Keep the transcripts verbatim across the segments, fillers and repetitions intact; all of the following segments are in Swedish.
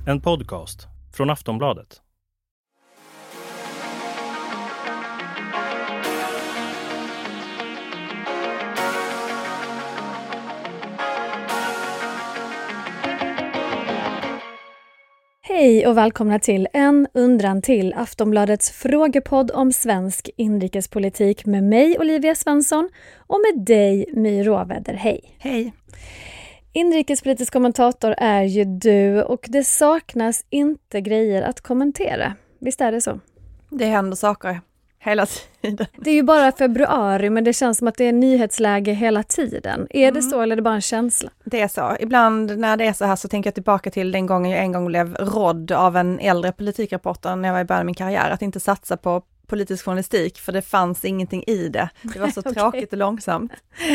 En podcast från Aftonbladet. Hej och välkomna till En undran till, Aftonbladets frågepodd om svensk inrikespolitik med mig Olivia Svensson och med dig My Råväder. Hej! Hej! Inrikespolitisk kommentator är ju du och det saknas inte grejer att kommentera. Visst är det så? Det händer saker hela tiden. Det är ju bara februari men det känns som att det är nyhetsläge hela tiden. Är mm. det så eller är det bara en känsla? Det är så. Ibland när det är så här så tänker jag tillbaka till den gången jag en gång blev rådd av en äldre politikreporter när jag var i början av min karriär. Att inte satsa på politisk journalistik för det fanns ingenting i det. Det var så okay. tråkigt och långsamt.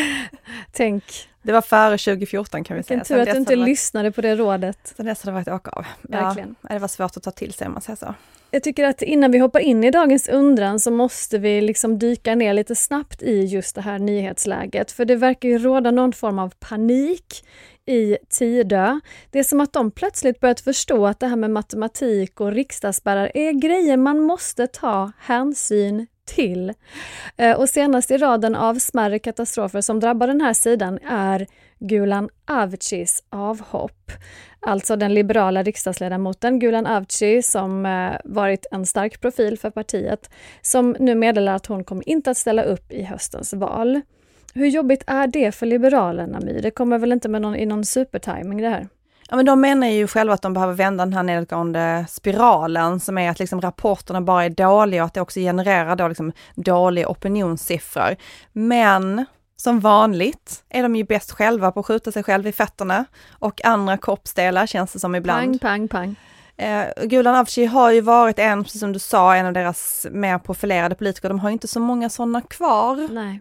Tänk. Det var före tjugo fjorton kan vi säga. Vilken tur att du inte varit... lyssnade på det rådet. Sen dess har det varit åka av. Verkligen. Ja, det var svårt att ta till sig om man säger så. Jag tycker att innan vi hoppar in i dagens undran så måste vi liksom dyka ner lite snabbt i just det här nyhetsläget. För det verkar ju råda någon form av panik i Tidö. Det är som att de plötsligt börjat förstå att det här med matematik och riksdagsspärrar är grejer man måste ta hänsyn till. Och senast i raden av smärre katastrofer som drabbar den här sidan är Gulan Avcis avhopp. Alltså den liberala riksdagsledamoten Gulan Avci som varit en stark profil för partiet som nu meddelar att hon kommer inte att ställa upp i höstens val. Hur jobbigt är det för Liberalerna, My? Det kommer väl inte med någon, i någon supertiming det här? Ja, men de menar ju själva att de behöver vända den här nedåtgående spiralen som är att liksom rapporterna bara är dåliga och att det också genererar då liksom dåliga opinionssiffror. Men som vanligt är de ju bäst själva på att skjuta sig själv i fötterna och andra kroppsdelar känns det som ibland. Pang, pang, pang. Eh, Gulan Avci har ju varit en, precis som du sa, en av deras mer profilerade politiker. De har ju inte så många sådana kvar. Nej.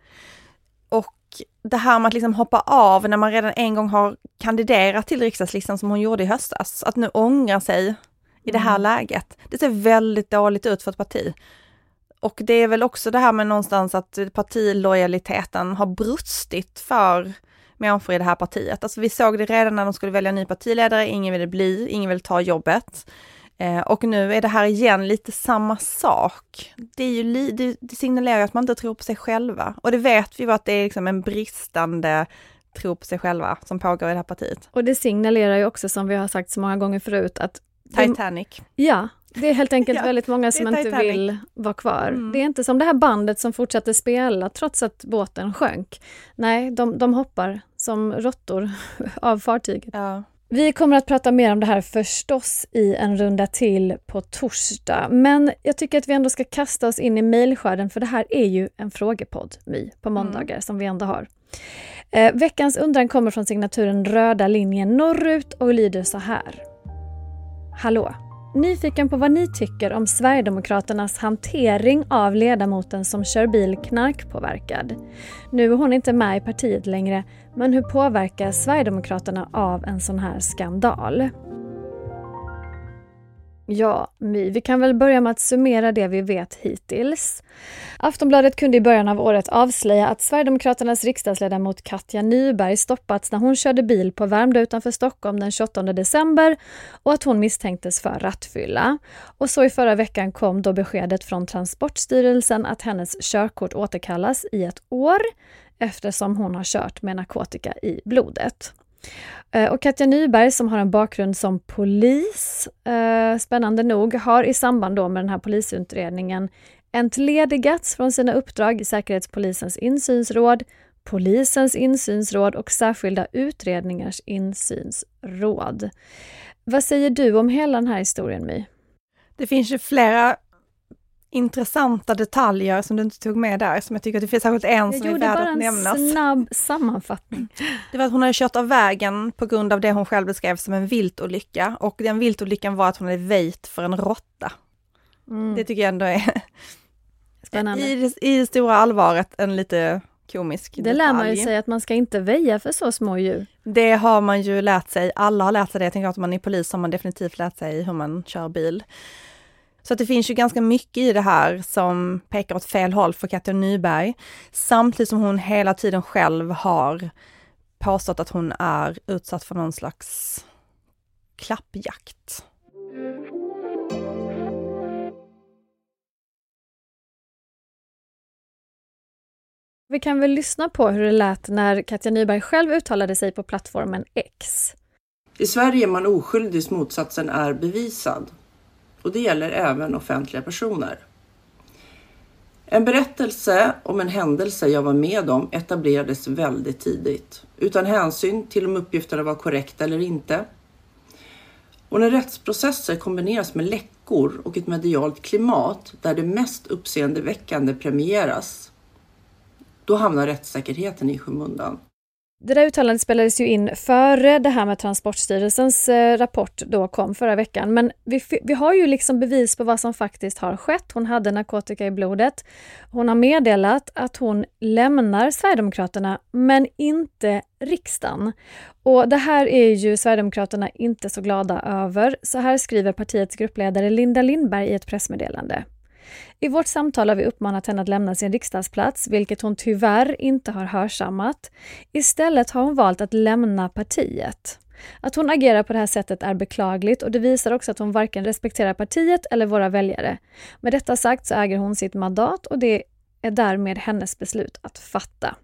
Och det här med att liksom hoppa av när man redan en gång har kandiderat till riksdagslistan som hon gjorde i höstas. Att nu ångra sig i det här mm. läget. Det ser väldigt dåligt ut för ett parti. Och det är väl också det här med någonstans att partilojaliteten har brustit för människor i det här partiet. Alltså vi såg det redan när de skulle välja ny partiledare. Ingen ville bli, ingen ville ta jobbet. Eh, och nu är det här igen lite samma sak. Det, är ju li- det, det signalerar att man inte tror på sig själva. Och det vet vi ju att det är liksom en bristande tro på sig själva som pågår i det här partiet. Och det signalerar ju också, som vi har sagt så många gånger förut, att Titanic. De, ja, det är helt enkelt ja, väldigt många som inte Titanic. vill vara kvar. Mm. Det är inte som det här bandet som fortsatte spela trots att båten sjönk. Nej, de, de hoppar som råttor av fartyget. Ja. Vi kommer att prata mer om det här förstås i en runda till på torsdag. Men jag tycker att vi ändå ska kasta oss in i mejlskörden för det här är ju en frågepodd, My, på måndagar mm. som vi ändå har. Eh, veckans undran kommer från signaturen Röda linjen norrut och lyder så här. Hallå! Nyfiken på vad ni tycker om Sverigedemokraternas hantering av ledamoten som kör bil knarkpåverkad. Nu är hon inte med i partiet längre, men hur påverkar Sverigedemokraterna av en sån här skandal? Ja, My, vi kan väl börja med att summera det vi vet hittills. Aftonbladet kunde i början av året avslöja att Sverigedemokraternas riksdagsledamot Katja Nyberg stoppats när hon körde bil på Värmdö utanför Stockholm den tjugoåttonde december och att hon misstänktes för rattfylla. Och så i förra veckan kom då beskedet från Transportstyrelsen att hennes körkort återkallas i ett år eftersom hon har kört med narkotika i blodet. Och Katja Nyberg som har en bakgrund som polis, eh, spännande nog, har i samband då med den här polisutredningen entledigats från sina uppdrag i Säkerhetspolisens insynsråd, Polisens insynsråd och särskilda utredningars insynsråd. Vad säger du om hela den här historien, My? Det finns ju flera intressanta detaljer som du inte tog med där, som jag tycker att det finns särskilt en som är värd att nämnas. Jag gjorde bara en snabb sammanfattning. Det var att hon hade kört av vägen på grund av det hon själv beskrev som en viltolycka, och den viltolyckan var att hon hade väjt för en råtta. Mm. Det tycker jag ändå är spännande. I det, i det stora allvaret en lite komisk det detalj. Lär man ju sig att man ska inte väja för så små djur. Det har man ju lärt sig, alla har lärt sig det. Jag tänker att man är polis har man definitivt lärt sig hur man kör bil. Så att det finns ju ganska mycket i det här som pekar åt fel håll för Katja Nyberg. Samtidigt som hon hela tiden själv har påstått att hon är utsatt för någon slags klappjakt. Vi kan väl lyssna på hur det lät när Katja Nyberg själv uttalade sig på plattformen X. I Sverige är man oskyldig tills motsatsen är bevisad. Och det gäller även offentliga personer. En berättelse om en händelse jag var med om etablerades väldigt tidigt. Utan hänsyn till om uppgifterna var korrekta eller inte. Och när rättsprocesser kombineras med läckor och ett medialt klimat där det mest uppseendeväckande premieras, då hamnar rättssäkerheten i skymundan. Det där uttalandet spelades ju in före det här med Transportstyrelsens eh, rapport då kom förra veckan. Men vi, vi har ju liksom bevis på vad som faktiskt har skett. Hon hade narkotika i blodet. Hon har meddelat att hon lämnar Sverigedemokraterna men inte riksdagen. Och det här är ju Sverigedemokraterna inte så glada över. Så här skriver partiets gruppledare Linda Lindberg i ett pressmeddelande. I vårt samtal har vi uppmanat henne att lämna sin riksdagsplats, vilket hon tyvärr inte har hörsammat. Istället har hon valt att lämna partiet. Att hon agerar på det här sättet är beklagligt och det visar också att hon varken respekterar partiet eller våra väljare. Med detta sagt så äger hon sitt mandat och det är därmed hennes beslut att fatta.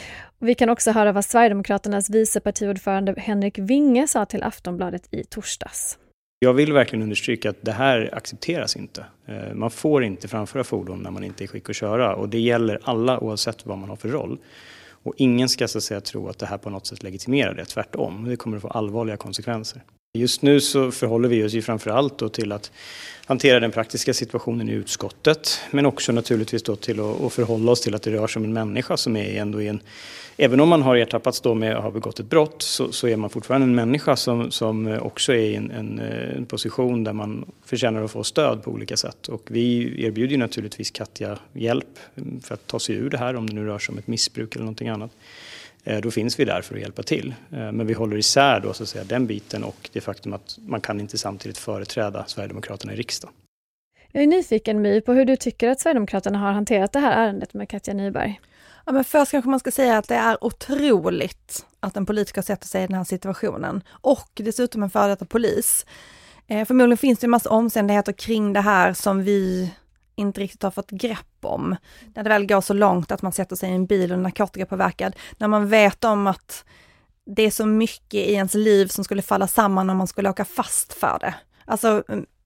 Vi kan också höra vad Sverigedemokraternas vicepartiordförande Henrik Winge sa till Aftonbladet i torsdags. Jag vill verkligen understryka att det här accepteras inte. Man får inte framföra fordon när man inte är i skick att köra. Och det gäller alla oavsett vad man har för roll. Och ingen ska så att säga tro att det här på något sätt legitimerar det. Tvärtom, det kommer att få allvarliga konsekvenser. Just nu så förhåller vi oss ju framförallt då till att hantera den praktiska situationen i utskottet. Men också naturligtvis då till att, att förhålla oss till att det rör sig om en människa som är ändå i en... Även om man har ertappats då med att ha begått ett brott så, så är man fortfarande en människa som, som också är i en, en, en position där man förtjänar att få stöd på olika sätt. Och vi erbjuder naturligtvis Katja hjälp för att ta sig ur det här om det nu rör sig om ett missbruk eller någonting annat. Då finns vi där för att hjälpa till. Men vi håller isär då, så att säga, den biten och det faktum att man kan inte samtidigt företräda Sverigedemokraterna i riksdagen. Jag är nyfiken, My, på hur du tycker att Sverigedemokraterna har hanterat det här ärendet med Katja Nyberg. Ja, men först kanske man ska säga att det är otroligt att en politiker sätter sig i den här situationen. Och dessutom en före detta polis. Eh, förmodligen finns det en massa omständigheter kring det här som vi inte riktigt har fått grepp om. När det väl går så långt att man sätter sig i en bil och narkotikapåverkad. När man vet om att det är så mycket i ens liv som skulle falla samman om man skulle åka fast för det. Alltså...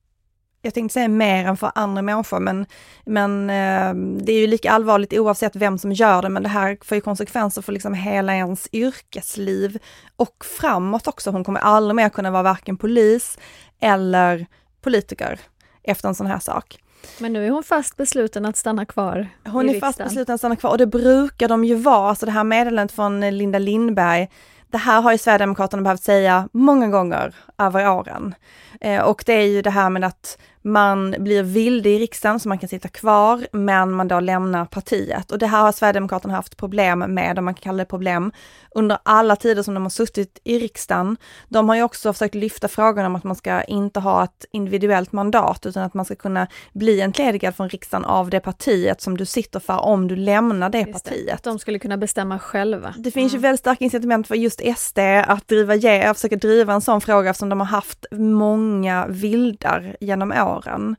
Jag tänkte säga mer än för andra människor, men, men eh, det är ju lika allvarligt oavsett vem som gör det, men det här får ju konsekvenser för liksom hela ens yrkesliv och framåt också. Hon kommer aldrig mer kunna vara varken polis eller politiker efter en sån här sak. Men nu är hon fast besluten att stanna kvar. Hon är fast besluten att stanna kvar och det brukar de ju vara. Alltså det här meddelandet från Linda Lindberg, det här har ju Sverigedemokraterna behövt säga många gånger över åren. Eh, och det är ju det här med att man blir vilde i riksdagen så man kan sitta kvar men man då lämnar partiet. Och det här har Sverigedemokraterna haft problem med, om man kan kalla det problem, under alla tider som de har suttit i riksdagen. De har ju också försökt lyfta frågan om att man ska inte ha ett individuellt mandat utan att man ska kunna bli entledigad från riksdagen av det partiet som du sitter för om du lämnar det just partiet. Det, att de skulle kunna bestämma själva. Det finns mm. ju väldigt starka incitament för just S D att driva, ge, att försöka driva en sån fråga eftersom de har haft många vildar genom åren.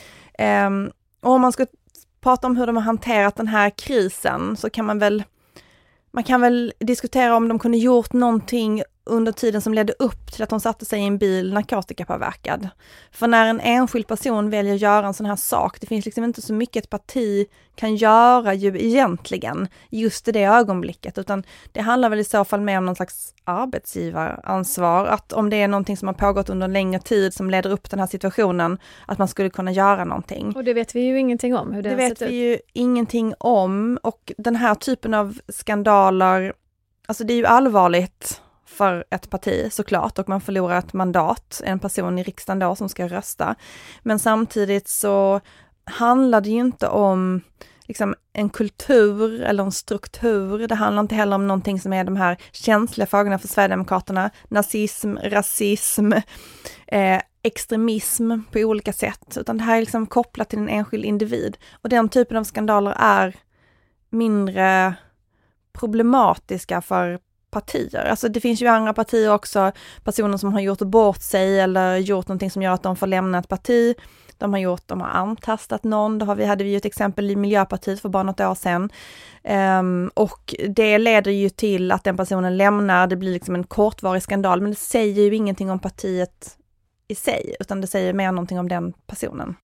Um, och om man ska prata om hur de har hanterat den här krisen så kan man väl man kan väl diskutera om de kunde gjort någonting under tiden som ledde upp till att de satte sig i en bil narkotikapåverkad. För när en enskild person väljer att göra en sån här sak, det finns liksom inte så mycket ett parti kan göra ju egentligen just i det ögonblicket, utan det handlar väl i så fall mer om någon slags arbetsgivaransvar, att om det är någonting som har pågått under en längre tid som leder upp den här situationen, att man skulle kunna göra någonting. Och det vet vi ju ingenting om. Hur det det har vet sett vi ut. ju ingenting om, och den här typen av skandaler, alltså det är ju allvarligt för ett parti såklart, och man förlorar ett mandat, en person i riksdagen då som ska rösta. Men samtidigt så handlar det ju inte om liksom en kultur eller en struktur. Det handlar inte heller om någonting som är de här känsliga frågorna för Sverigedemokraterna. Nazism, rasism, eh, extremism på olika sätt. Utan det här är liksom kopplat till en enskild individ. Och den typen av skandaler är mindre problematiska för partier. Alltså det finns ju andra partier också, personer som har gjort bort sig eller gjort någonting som gör att de får lämna ett parti. De har gjort, de har antastat någon. Då har vi, hade vi ju ett exempel i Miljöpartiet för bara något år sedan. Um, och det leder ju till att den personen lämnar, det blir liksom en kortvarig skandal, men det säger ju ingenting om partiet i sig, utan det säger mer någonting om den personen.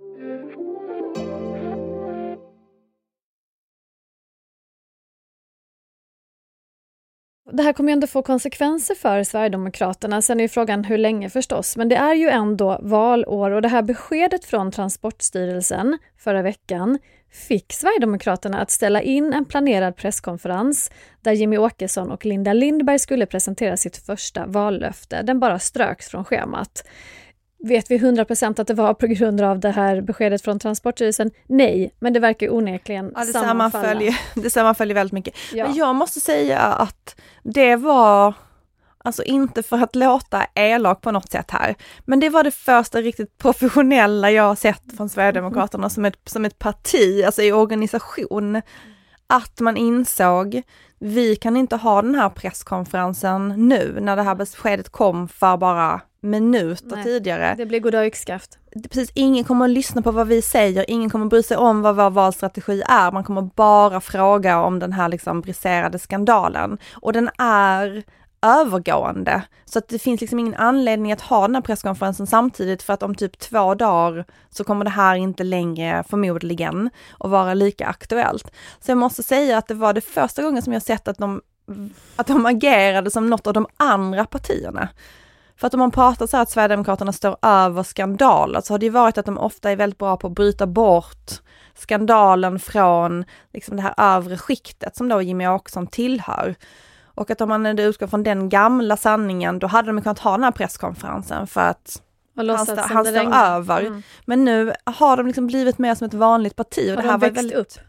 Det här kommer ju ändå få konsekvenser för Sverigedemokraterna. Sen är ju frågan hur länge förstås. Men det är ju ändå valår och det här beskedet från Transportstyrelsen förra veckan fick Sverigedemokraterna att ställa in en planerad presskonferens där Jimmie Åkesson och Linda Lindberg skulle presentera sitt första vallöfte. Den bara ströks från schemat. Vet vi hundra procent att det var på grund av det här beskedet från Transportstyrelsen? Nej, men det verkar ju onekligen ja, det sammanfalla. Sammanföljer, det sammanföljer väldigt mycket. Ja. Men jag måste säga att det var, alltså inte för att låta elak på något sätt här, men det var det första riktigt professionella jag har sett från Sverigedemokraterna som ett, som ett parti, alltså i organisation. Att man insåg, vi kan inte ha den här presskonferensen nu när det här beskedet kom för bara minuter Nej, tidigare. Det blir goda yxskaft. Precis, ingen kommer att lyssna på vad vi säger, ingen kommer att bry sig om vad vår valstrategi är, man kommer bara fråga om den här liksom briserade skandalen. Och den är övergående, så att det finns liksom ingen anledning att ha den här presskonferensen samtidigt, för att om typ två dagar så kommer det här inte längre förmodligen att vara lika aktuellt. Så jag måste säga att det var det första gången som jag sett att de, att de agerade som något av de andra partierna. För att om man pratar så här att Sverigedemokraterna står över skandaler, så har det ju varit att de ofta är väldigt bra på att bryta bort skandalen från liksom det här övre skiktet som då Jimmie Åkesson tillhör. Och att om man utgår från den gamla sanningen, då hade de kunnat ha den här presskonferensen för att han, stå, han står över. Mm. Men nu har de liksom blivit mer som ett vanligt parti. Och har det här de var väldigt upp?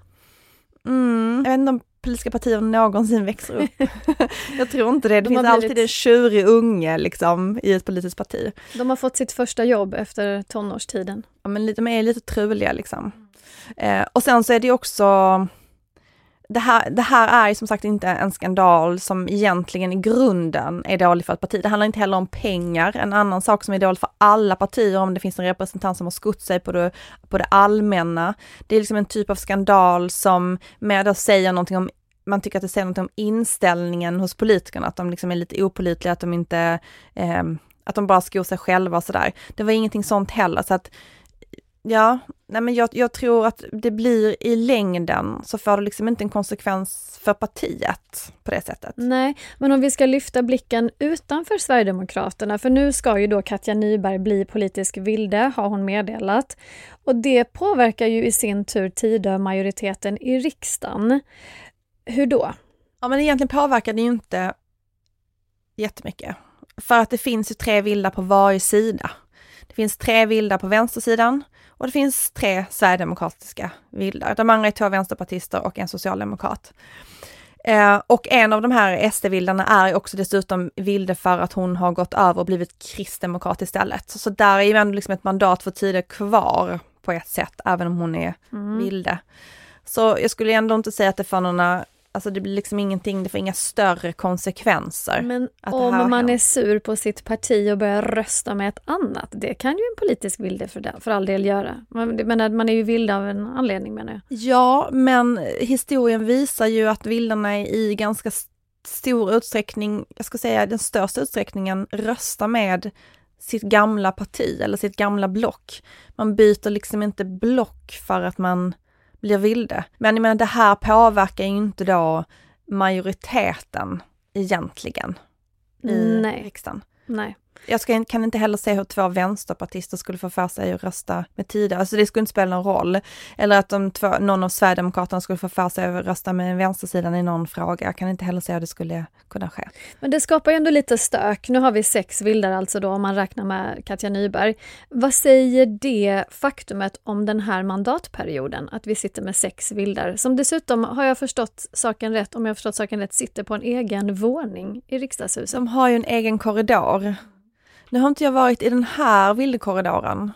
Mm, jag vet inte om politiska partier någonsin växer upp. Jag tror inte det. Det de finns alltid blivit... en tjurig unge liksom, i ett politiskt parti. De har fått sitt första jobb efter tonårstiden. Ja, men de är lite truliga liksom. Eh, och sen så är det också... Det här, det här är som sagt inte en skandal som egentligen i grunden är dålig för ett parti. Det handlar inte heller om pengar. En annan sak som är dålig för alla partier, om det finns en representant som har skott sig på det, på det allmänna. Det är liksom en typ av skandal som med att säga någonting om, man tycker att det säger någonting om inställningen hos politikerna, att de liksom är lite opålitliga, att de inte, eh, att de bara skor sig själva och sådär. Det var ingenting sånt heller, så att ja, nej men jag, jag tror att det blir i längden så får det liksom inte en konsekvens för partiet på det sättet. Nej, men om vi ska lyfta blicken utanför Sverigedemokraterna, för nu ska ju då Katja Nyberg bli politisk vilde, har hon meddelat. Och det påverkar ju i sin tur Tidö-majoriteten i riksdagen. Hur då? Ja, men egentligen påverkar det ju inte jättemycket. För att det finns ju tre vilda på varje sida. Det finns tre vilda på vänstersidan och det finns tre sverigedemokratiska vildar. De andra är två vänsterpartister och en socialdemokrat. Eh, och en av de här S D-vildarna är också dessutom vilde för att hon har gått över och blivit kristdemokrat istället. Så, så där är ju ändå liksom ett mandat för tiden kvar på ett sätt, även om hon är mm. vilde. Så jag skulle ändå inte säga att det får några... Alltså det blir liksom ingenting, det får inga större konsekvenser. Men om man hänt. är sur på sitt parti och börjar rösta med ett annat, det kan ju en politisk vilde för, det, för all del göra. Men man är ju vild av en anledning, menar jag. Ja, men historien visar ju att vildarna i ganska stor utsträckning, jag ska säga den största utsträckningen, röstar med sitt gamla parti eller sitt gamla block. Man byter liksom inte block för att man blir vilde. Men jag menar, det här påverkar ju inte då majoriteten egentligen i Nej. riksdagen. Nej. Jag ska, kan inte heller se hur två vänsterpartister skulle få för sig att rösta med Tidö. Alltså det skulle inte spela någon roll. Eller att de två, någon av Sverigedemokraterna skulle få för sig att rösta med vänstersidan i någon fråga. Jag kan inte heller se hur det skulle kunna ske. Men det skapar ju ändå lite stök. Nu har vi sex vildar alltså då, om man räknar med Katja Nyberg. Vad säger det faktumet om den här mandatperioden? Att vi sitter med sex vildar. Som dessutom, har jag förstått saken rätt, om jag har förstått saken rätt, sitter på en egen våning i riksdagshuset. De har ju en egen korridor. Nu har inte jag varit i den här vildkorridoren.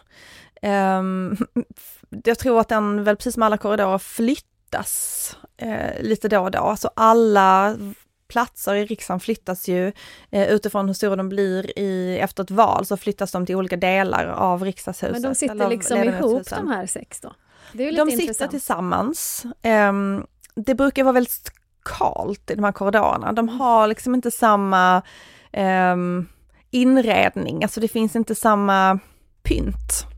Um, jag tror att den väl precis som alla korridorer flyttas uh, lite då och då. Alltså alla platser i riksdagen flyttas ju eh, utifrån hur stora de blir i, efter ett val, så flyttas de till olika delar av riksdagshuset. Men de sitter liksom ihop de här sex då? Det är ju lite de intressant. sitter tillsammans. Um, det brukar vara väldigt kalt i de här korridorerna. De har liksom inte samma um, inredning, alltså det finns inte samma pynt.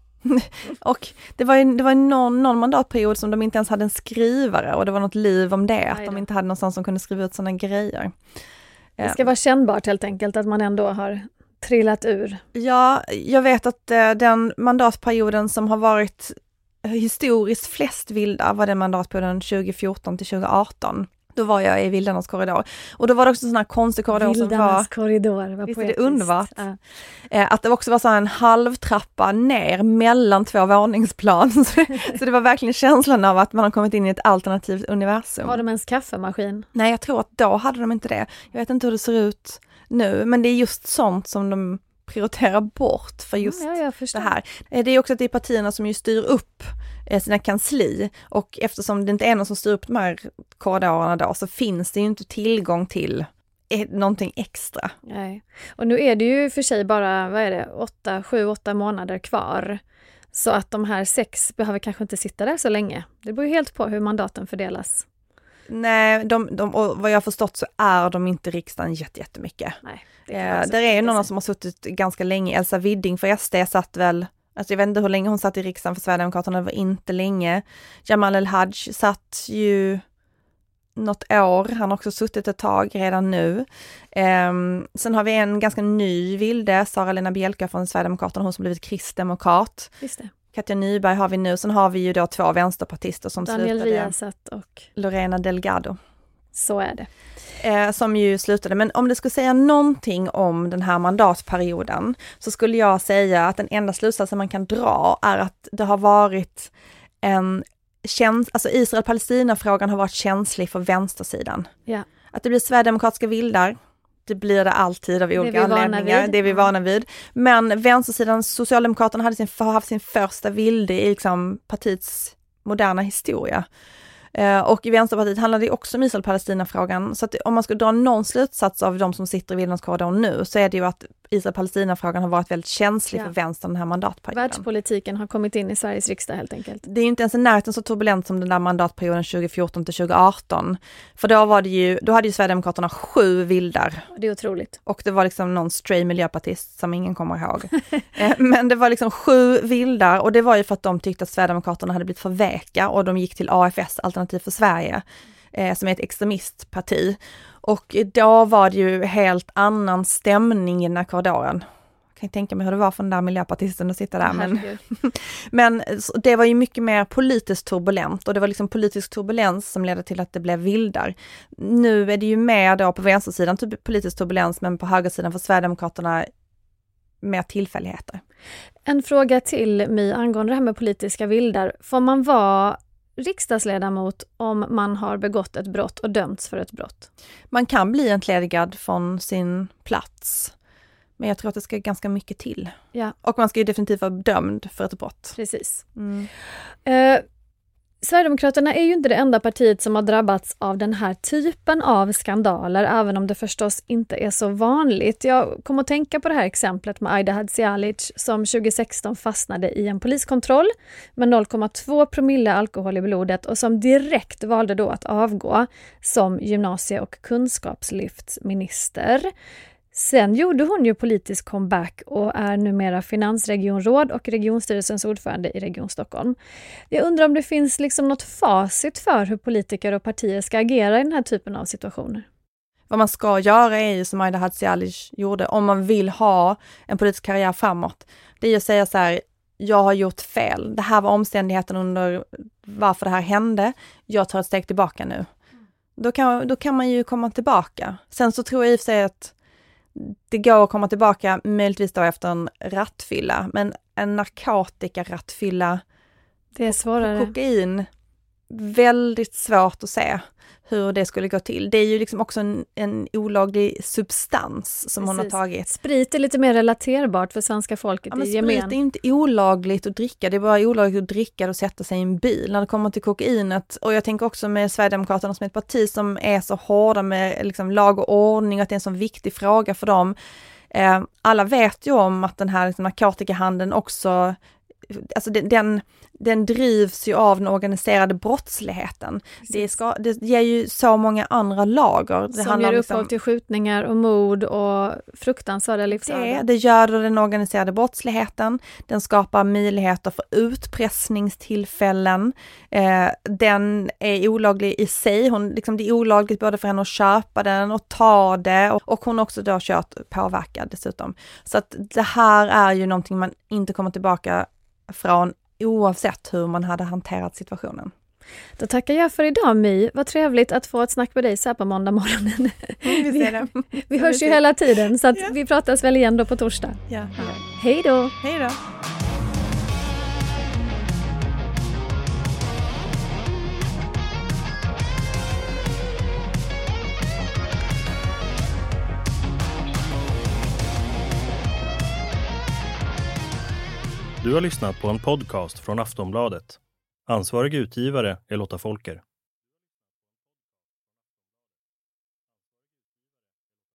Och det var ju, det var någon, någon mandatperiod som de inte ens hade en skrivare, och det var något liv om det, att de inte hade någonstans som kunde skriva ut sådana grejer. Det ska vara kännbart helt enkelt att man ändå har trillat ur. Ja, jag vet att eh, den mandatperioden som har varit historiskt flest vilda var den mandatperioden tjugo fjorton till tjugo arton. Då var jag i Vildarnas korridor. Och då var det också sån här konstig korridor som var... Vildarnas korridor, vad visst är poetiskt. det underbart? Ja. Eh, att det också var så här en halvtrappa ner mellan två våningsplan. Så, så det var verkligen känslan av att man har kommit in i ett alternativt universum. Har de ens kaffemaskin? Nej, jag tror att då hade de inte det. Jag vet inte hur det ser ut nu, men det är just sånt som de prioriterar bort för just ja, jag förstår. det här. Det är också att det är partierna som ju styr upp sina kansli, och eftersom det inte är någon som styr upp de här korridorerna då, så finns det ju inte tillgång till någonting extra. Nej. Och nu är det ju för sig bara, vad är det, åtta, sju, åtta månader kvar. Så att de här sex behöver kanske inte sitta där så länge. Det beror ju helt på hur mandaten fördelas. Nej, de, de, och vad jag har förstått så är de inte i riksdagen jätte, jättemycket. Nej, eh, där är ju någon som har suttit ganska länge. Elsa Widding för S D satt väl, alltså jag vet inte hur länge hon satt i riksdagen för Sverigedemokraterna, det var inte länge. Jamal El-Haj satt ju något år, han har också suttit ett tag redan nu. Eh, sen har vi en ganska ny vilde, Sara-Lena Bielka från Sverigedemokraterna, hon som blivit kristdemokrat. Just det. Katja Nyberg har vi nu, sen har vi ju då två vänsterpartister som Daniel slutade. Riazat och Lorena Delgado. Så är det. Eh, som ju slutade. Men om det skulle säga någonting om den här mandatperioden, så skulle jag säga att den enda slutsatsen man kan dra är att det har varit en käns- alltså Israel-Palestina-frågan har varit känslig för vänstersidan. Ja. Att det blir sverigedemokratiska vildar, det blir det alltid av olika vi vana anledningar, vid. det är vi vana vid. Men vänstersidan, Socialdemokraterna hade sin, haft sin första vilde i liksom partiets moderna historia. Eh, och i Vänsterpartiet handlar det också om Israel-Palestina-frågan. Så att om man ska dra någon slutsats av de som sitter i Vildarnas korridor nu, så är det ju att Israel-Palestina-frågan har varit väldigt känslig Ja. för vänstern den här mandatperioden. Världspolitiken har kommit in i Sveriges riksdag helt enkelt. Det är ju inte ens i närheten så turbulent som den där mandatperioden tjugo fjorton till tjugo arton. För då var det ju, då hade ju Sverigedemokraterna sju vildar. Det är otroligt. Och det var liksom någon stray miljöpartist som ingen kommer ihåg. eh, men det var liksom sju vildar, och det var ju för att de tyckte att Sverigedemokraterna hade blivit för veka, och de gick till A F S, Alternativ för Sverige, eh, som är ett extremistparti. Och då var det ju helt annan stämning i den här korridoren. Jag kan tänka mig hur det var för den där miljöpartisten att sitta där. Men, men det var ju mycket mer politiskt turbulent, och det var liksom politisk turbulens som ledde till att det blev vildar. Nu är det ju mer då på vänstersidan typ politisk turbulens, men på högersidan för Sverigedemokraterna mer tillfälligheter. En fråga till mig angående det här med politiska vildar. Får man vara riksdagsledamot om man har begått ett brott och dömts för ett brott? Man kan bli entledigad från sin plats, men jag tror att det ska ganska mycket till. Ja. Och man ska ju definitivt vara dömd för ett brott. Precis. Mm. Eh, Sverigedemokraterna är ju inte det enda partiet som har drabbats av den här typen av skandaler, även om det förstås inte är så vanligt. Jag kommer att tänka på det här exemplet med Aida Hadzialic som tjugo sexton fastnade i en poliskontroll med noll komma två promille alkohol i blodet, och som direkt valde då att avgå som gymnasie- och kunskapslyftsminister. Sen gjorde hon ju politisk comeback och är numera finansregionråd och regionstyrelsens ordförande i Region Stockholm. Jag undrar om det finns liksom något facit för hur politiker och partier ska agera i den här typen av situationer. Vad man ska göra är ju som Aida Hadzialic gjorde, om man vill ha en politisk karriär framåt. Det är ju att säga så här: jag har gjort fel. Det här var omständigheten under varför det här hände. Jag tar ett steg tillbaka nu. Då kan, då kan man ju komma tillbaka. Sen så tror jag i och för sig att det går att komma tillbaka möjligtvis då efter en rattfylla, men en narkotikarattfylla, det är svårare. kokain, väldigt svårt att se. hur det skulle gå till. Det är ju liksom också en, en olaglig substans som Precis. hon har tagit. Sprit är lite mer relaterbart för svenska folket ja, men i sprit gemen. är inte olagligt att dricka, det är bara olagligt att dricka och sätta sig i en bil. När det kommer till kokainet, och jag tänker också med Sverigedemokraterna som ett parti som är så hårda med liksom, lag och ordning, att det är en så viktig fråga för dem. Eh, alla vet ju om att den här liksom, narkotikahandeln också, alltså den, den drivs ju av den organiserade brottsligheten. Det, ska, det ger ju så många andra lager. Det som ger upphov liksom, till skjutningar och mord och fruktansvärda livsöden. Det, det gör den organiserade brottsligheten. Den skapar möjligheter för utpressningstillfällen. Eh, den är olaglig i sig. Hon, liksom, det är olagligt både för henne att köpa den och ta det. Och, och hon också då kört påverkad dessutom. Så att det här är ju någonting man inte kommer tillbaka från oavsett hur man hade hanterat situationen. Då tackar jag för idag, My. Vad trevligt att få ett snack med dig så här på måndag morgonen. Mm, vi, det. vi, vi hörs ju hela tiden så att ja. vi pratas väl igen då på torsdag. Ja, ja. Hej då! Hej då! Du har lyssnat på en podcast från Aftonbladet. Ansvarig utgivare är Lotta Folker.